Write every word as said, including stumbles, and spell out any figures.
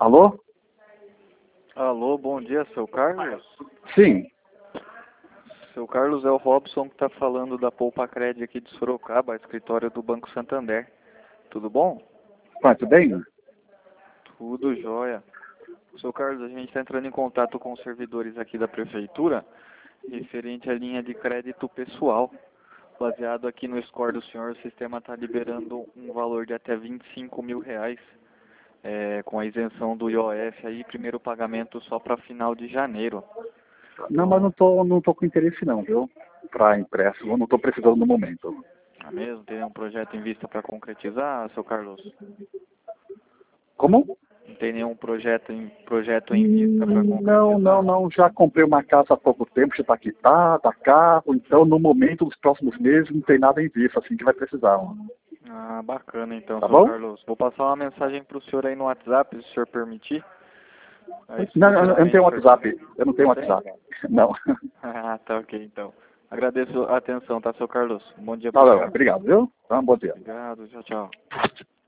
Alô? Alô, bom dia, seu Carlos? Sim. Seu Carlos é o Robson que está falando da Poupa Cred aqui de Sorocaba, escritório do Banco Santander. Tudo bom? Ah, tudo bem? Tudo jóia. Seu Carlos, a gente está entrando em contato com os servidores aqui da Prefeitura, referente à linha de crédito pessoal. Baseado aqui no score do senhor, o sistema está liberando um valor de até vinte e cinco mil reais, é, com a isenção do I O F aí, primeiro pagamento só para final de janeiro. Não, mas não tô, não tô com interesse não, viu? Para empréstimo, não tô precisando no momento. É mesmo? Tem um projeto em vista para concretizar, seu Carlos? Como? Não tem nenhum projeto em, projeto em vista para Hum, concretizar? Não, não, não. Já comprei uma casa há pouco tempo, já está quitada, carro, então no momento, nos próximos meses, não tem nada em vista, assim que vai precisar. Ah, bacana então, Tá seu bom? Carlos. Vou passar uma mensagem para o senhor aí no WhatsApp, se o senhor permitir. Aí Não, eu eu não tenho futuramente o senhor WhatsApp. quiser. Eu não tenho Não tem? WhatsApp. Não. Ah, tá ok então. Agradeço a atenção, tá, seu Carlos? Bom dia Tá, para o senhor. obrigado, viu? Tá, um bom dia. Obrigado, tchau, tchau.